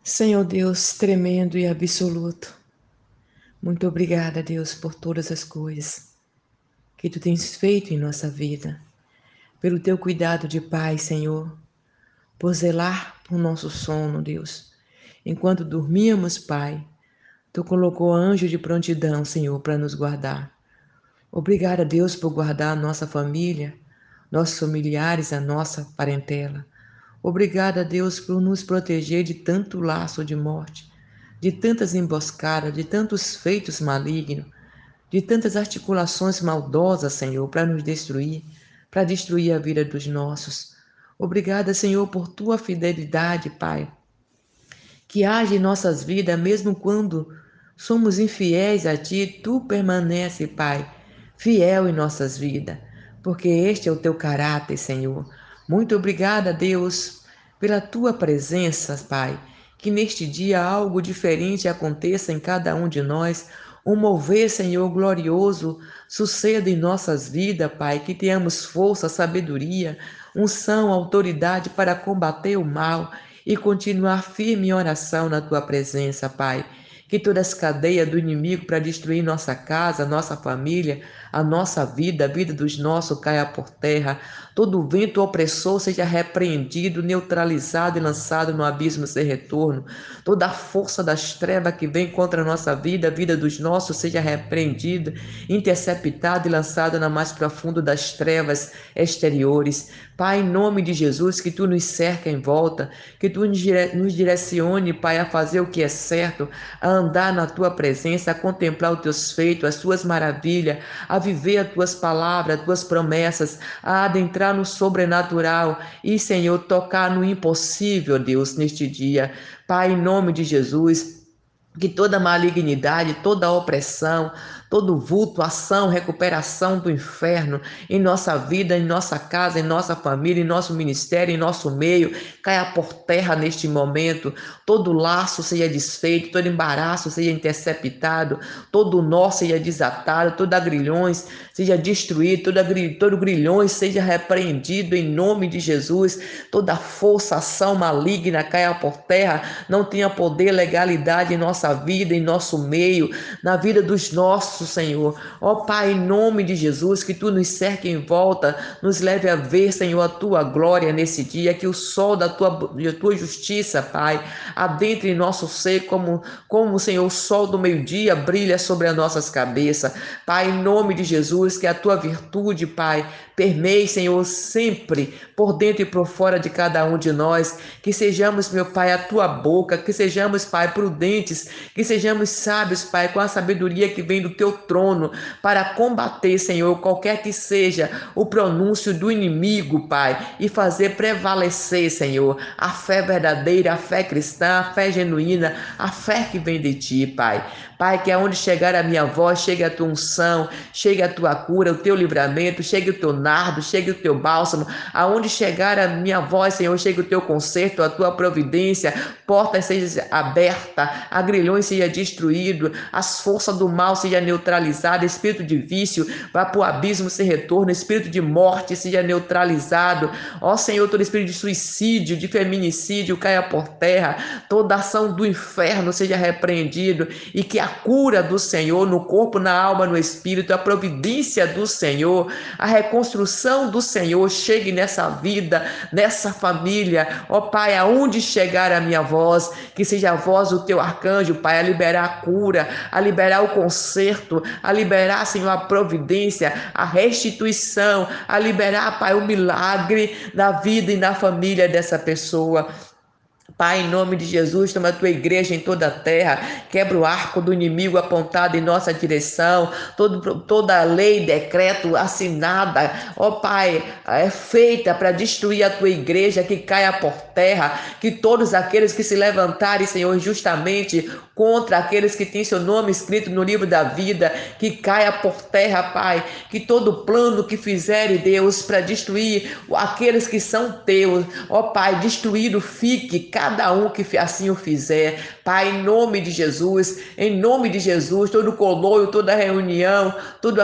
Senhor Deus tremendo e absoluto, muito obrigada, Deus, por todas as coisas que Tu tens feito em nossa vida, pelo Teu cuidado de Pai, Senhor, por zelar por nosso sono, Deus. Enquanto dormíamos, Pai, Tu colocou anjo de prontidão, Senhor, para nos guardar. Obrigada, Deus, por guardar a nossa família, nossos familiares, a nossa parentela. Obrigada, Deus, por nos proteger de tanto laço de morte, de tantas emboscadas, de tantos feitos malignos, de tantas articulações maldosas, Senhor, para destruir a vida dos nossos. Obrigada, Senhor, por tua fidelidade, Pai, que age em nossas vidas, mesmo quando somos infiéis a Ti, Tu permanece, Pai, fiel em nossas vidas, porque este é o Teu caráter, Senhor. Muito obrigada, Deus, pela Tua presença, Pai, que neste dia algo diferente aconteça em cada um de nós, um mover, Senhor, glorioso, suceda em nossas vidas, Pai, que tenhamos força, sabedoria, unção, autoridade para combater o mal e continuar firme em oração na tua presença, Pai. Que todas as cadeias do inimigo para destruir nossa casa, nossa família, a nossa vida, a vida dos nossos caia por terra. Todo vento opressor seja repreendido, neutralizado e lançado no abismo sem retorno. Toda a força das trevas que vem contra a nossa vida, a vida dos nossos, seja repreendida, interceptada e lançada na mais profundo das trevas exteriores. Pai, em nome de Jesus, que tu nos cerca em volta, que tu nos direcione, Pai, a fazer o que é certo, a andar na tua presença, a contemplar os teus feitos, as tuas maravilhas, a viver as tuas palavras, as tuas promessas, a adentrar no sobrenatural e, Senhor, tocar no impossível, Deus, neste dia. Pai, em nome de Jesus, que toda malignidade, toda opressão, todo vulto, ação, recuperação do inferno em nossa vida, em nossa casa, em nossa família, em nosso ministério, em nosso meio, caia por terra neste momento. Todo laço seja desfeito, todo embaraço seja interceptado, todo nó seja desatado, toda grilhões seja destruído, todo grilhões seja repreendido em nome de Jesus. Toda força, ação maligna caia por terra, não tenha poder, legalidade em nossa vida, em nosso meio, na vida dos nossos, Senhor. Ó Pai, em nome de Jesus, que tu nos cerque em volta, nos leve a ver, Senhor, a tua glória nesse dia, que o sol da tua justiça, Pai, adentre em nosso ser como, Senhor, o sol do meio-dia brilha sobre as nossas cabeças. Pai, em nome de Jesus, que a tua virtude, Pai, permeie, Senhor, sempre por dentro e por fora de cada um de nós, que sejamos, meu Pai, a tua boca, que sejamos, Pai, prudentes, que sejamos sábios, Pai, com a sabedoria que vem do teu trono, para combater, Senhor, qualquer que seja o pronúncio do inimigo, Pai, e fazer prevalecer, Senhor, a fé verdadeira, a fé cristã, a fé genuína, a fé que vem de ti, Pai. Pai, que aonde chegar a minha voz, chegue a tua unção, chegue a tua cura, o teu livramento, chegue o teu nardo, chegue o teu bálsamo, aonde chegar a minha voz, Senhor, chegue o teu conserto, a tua providência, portas sejam abertas, agrilhões seja destruído, as forças do mal seja neutralizada, espírito de vício vá para o abismo sem retorno, espírito de morte seja neutralizado, ó Senhor, todo espírito de suicídio, de feminicídio caia por terra, toda ação do inferno seja repreendido e que a cura do Senhor no corpo, na alma, no espírito, a providência do Senhor, a reconstrução do Senhor chegue nessa vida, nessa família, ó Pai, aonde chegar a minha voz, que seja a voz do teu arcanjo, Pai, a liberar a cura, a liberar o conserto, a liberar, Senhor, a providência, a restituição, a liberar, Pai, o milagre na vida e na família dessa pessoa. Pai, em nome de Jesus, toma a tua igreja em toda a terra, quebra o arco do inimigo apontado em nossa direção, toda lei, decreto assinada, ó Pai, é feita para destruir a tua igreja, que caia por terra, que todos aqueles que se levantarem, Senhor, justamente contra aqueles que têm seu nome escrito no livro da vida, que caia por terra, Pai, que todo plano que fizerem, Deus, para destruir aqueles que são teus, ó Pai, destruído fique, cada um que assim o fizer. Pai, em nome de Jesus, todo coloio, toda reunião,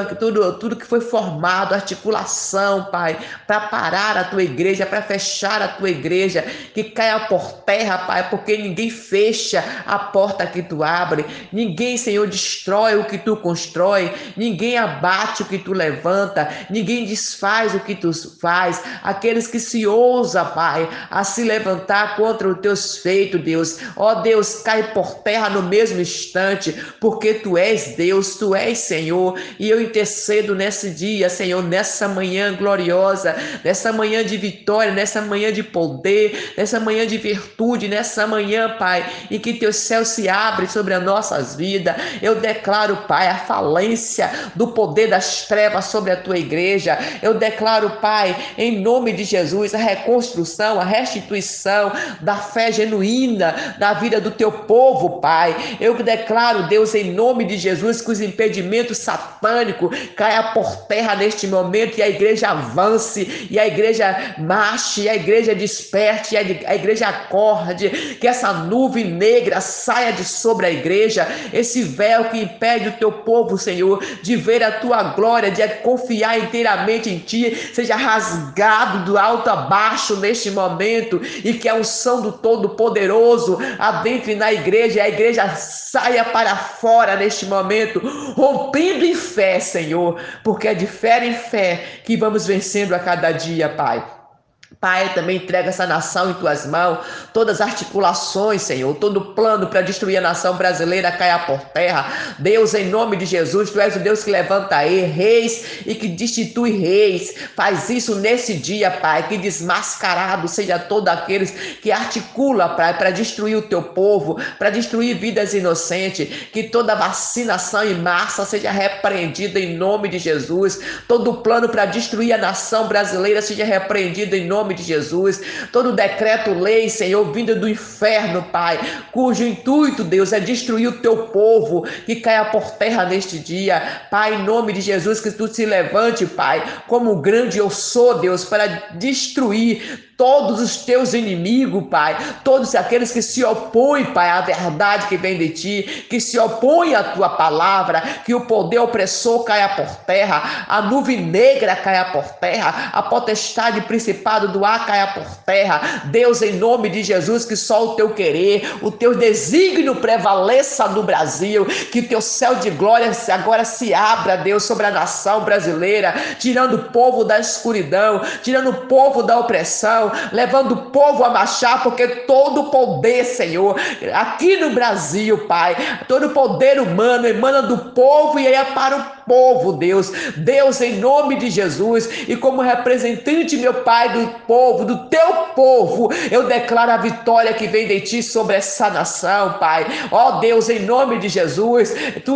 tudo que foi formado, articulação, Pai, para parar a tua igreja, para fechar a tua igreja, que caia por terra, Pai, porque ninguém fecha a porta que tu abre, ninguém, Senhor, destrói o que tu constrói, ninguém abate o que tu levanta, ninguém desfaz o que tu faz. Aqueles que se ousam, Pai, a se levantar contra os teus feitos, Deus, ó Deus, cai por terra no mesmo instante, porque tu és Deus, tu és Senhor, e eu intercedo nesse dia, Senhor, nessa manhã gloriosa, nessa manhã de vitória, nessa manhã de poder, nessa manhã de virtude, nessa manhã, Pai, em que teu céu se abre sobre as nossas vidas. Eu declaro, Pai, a falência do poder das trevas sobre a tua igreja. Eu declaro, Pai, em nome de Jesus, a reconstrução, a restituição da fé genuína da vida do teu povo, Pai. Eu declaro, Deus, em nome de Jesus, que os impedimentos satânicos caia por terra neste momento e a igreja avance, e a igreja marche, e a igreja desperte, e a igreja acorde, que essa nuvem negra saia de sobre a igreja, esse véu que impede o teu povo, Senhor, de ver a tua glória, de confiar inteiramente em ti, seja rasgado do alto a baixo neste momento, e que a unção do Todo-Poderoso adentre na igreja, e a igreja saia para fora neste momento, rompendo em fé, Senhor, porque é de fé em fé que vamos vencendo a cada dia, Pai. Pai, também entrega essa nação em tuas mãos, todas as articulações, Senhor, todo plano para destruir a nação brasileira caia por terra. Deus, em nome de Jesus, tu és o Deus que levanta aí reis e que destitui reis. Faz isso nesse dia, Pai, que desmascarado seja todos aqueles que articulam, Pai, para destruir o teu povo, para destruir vidas inocentes, que toda vacinação em massa seja repreendida em nome de Jesus, todo plano para destruir a nação brasileira seja repreendido em nome de Jesus, todo decreto-lei, Senhor, vindo do inferno, Pai, cujo intuito, Deus, é destruir o teu povo, que caia por terra neste dia, Pai, em nome de Jesus, que tu se levante, Pai, como o grande eu sou, Deus, para destruir todos os teus inimigos, Pai, todos aqueles que se opõem, Pai, à verdade que vem de ti, que se opõem à tua palavra, que o poder opressor caia por terra, a nuvem negra caia por terra, a potestade principado do ar caia por terra. Deus, em nome de Jesus, que só o teu querer, o teu desígnio prevaleça no Brasil, que o teu céu de glória agora se abra, Deus, sobre a nação brasileira, tirando o povo da escuridão, tirando o povo da opressão, levando o povo a marchar, porque todo o poder, Senhor, aqui no Brasil, Pai, todo o poder humano emana do povo e é para o povo, Deus. Deus, em nome de Jesus, e como representante, meu Pai, do povo, do teu povo, eu declaro a vitória que vem de ti sobre essa nação, Pai. Ó Deus, em nome de Jesus,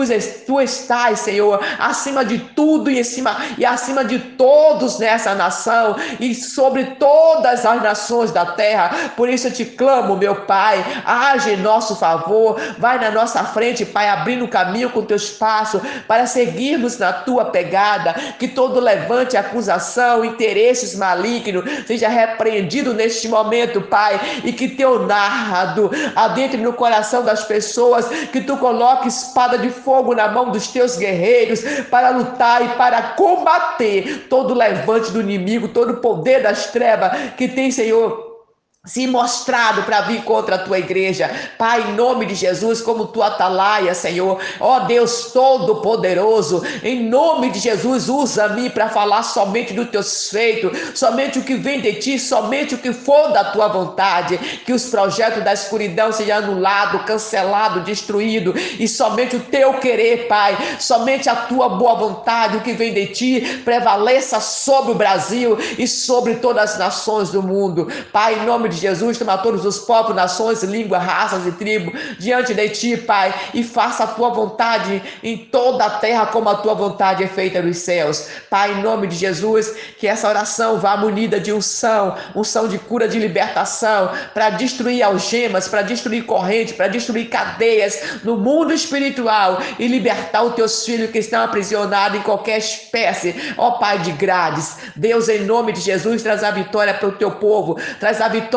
tu estás, Senhor, acima de tudo e acima de todos nessa nação e sobre todas as nações da terra. Por isso eu te clamo, meu Pai, age em nosso favor, vai na nossa frente, Pai, abrindo o caminho com teus passos para seguirmos na tua pegada, que todo levante, acusação, interesses malignos seja repreendido neste momento, Pai, e que teu nardo adentre no coração das pessoas, que tu coloque espada de fogo na mão dos teus guerreiros para lutar e para combater todo levante do inimigo, todo o poder das trevas que tem, Senhor, se mostrado para vir contra a tua igreja, Pai, em nome de Jesus, como tua atalaia, Senhor, ó Deus Todo-Poderoso, em nome de Jesus, usa-me para falar somente dos teus feitos, somente o que vem de ti, somente o que for da tua vontade, que os projetos da escuridão sejam anulados, cancelados, destruídos, e somente o teu querer, Pai, somente a tua boa vontade, o que vem de ti, prevaleça sobre o Brasil e sobre todas as nações do mundo, Pai, em nome de Jesus, toma todos os povos, nações, línguas, raças e tribos diante de ti, Pai, e faça a tua vontade em toda a terra como a tua vontade é feita nos céus. Pai, em nome de Jesus, que essa oração vá munida de unção de cura, de libertação, para destruir algemas, para destruir correntes, para destruir cadeias no mundo espiritual e libertar os teus filhos que estão aprisionados em qualquer espécie, ó Pai de grades. Deus, em nome de Jesus, traz a vitória para o teu povo, traz a vitória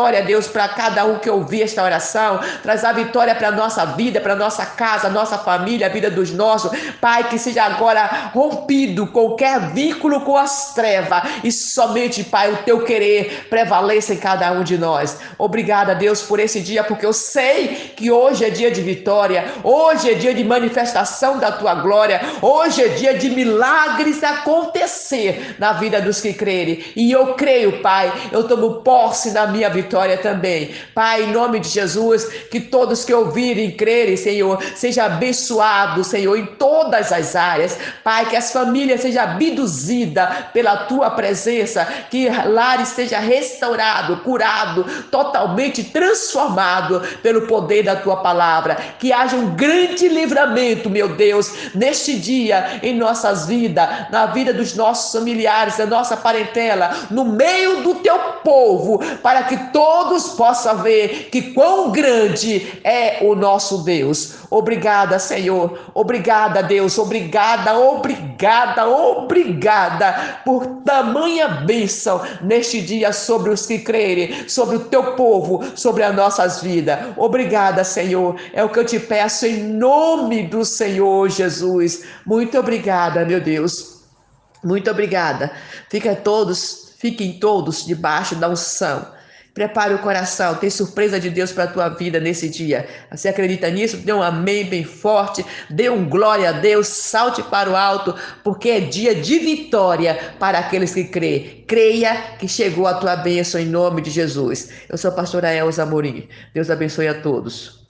vitória, Deus, para cada um que ouvir esta oração. Traz a vitória para a nossa vida, para a nossa casa, nossa família, a vida dos nossos. Pai, que seja agora rompido qualquer vínculo com as trevas e somente, Pai, o teu querer prevaleça em cada um de nós. Obrigada, Deus, por esse dia, porque eu sei que hoje é dia de vitória, hoje é dia de manifestação da tua glória, hoje é dia de milagres acontecer na vida dos que crerem. E eu creio, Pai, eu tomo posse na minha vitória também. Pai, em nome de Jesus, que todos que ouvirem e crerem, Senhor, seja abençoado, Senhor, em todas as áreas. Pai, que as famílias sejam abduzidas pela tua presença, que lares seja restaurado, curado, totalmente transformado pelo poder da tua palavra. Que haja um grande livramento, meu Deus, neste dia em nossas vidas, na vida dos nossos familiares, da nossa parentela, no meio do teu povo, para que todos possam ver que quão grande é o nosso Deus. Obrigada, Senhor. Obrigada, Deus. Obrigada, obrigada, obrigada por tamanha bênção neste dia sobre os que crerem, sobre o teu povo, sobre as nossas vidas. Obrigada, Senhor. É o que eu te peço em nome do Senhor Jesus. Muito obrigada, meu Deus. Muito obrigada. Fiquem todos debaixo da unção. Prepare o coração, tem surpresa de Deus para a tua vida nesse dia. Você acredita nisso? Dê um amém bem forte, dê um glória a Deus, salte para o alto, porque é dia de vitória para aqueles que creem. Creia que chegou a tua bênção em nome de Jesus. Eu sou a pastora Elza Amorim. Deus abençoe a todos.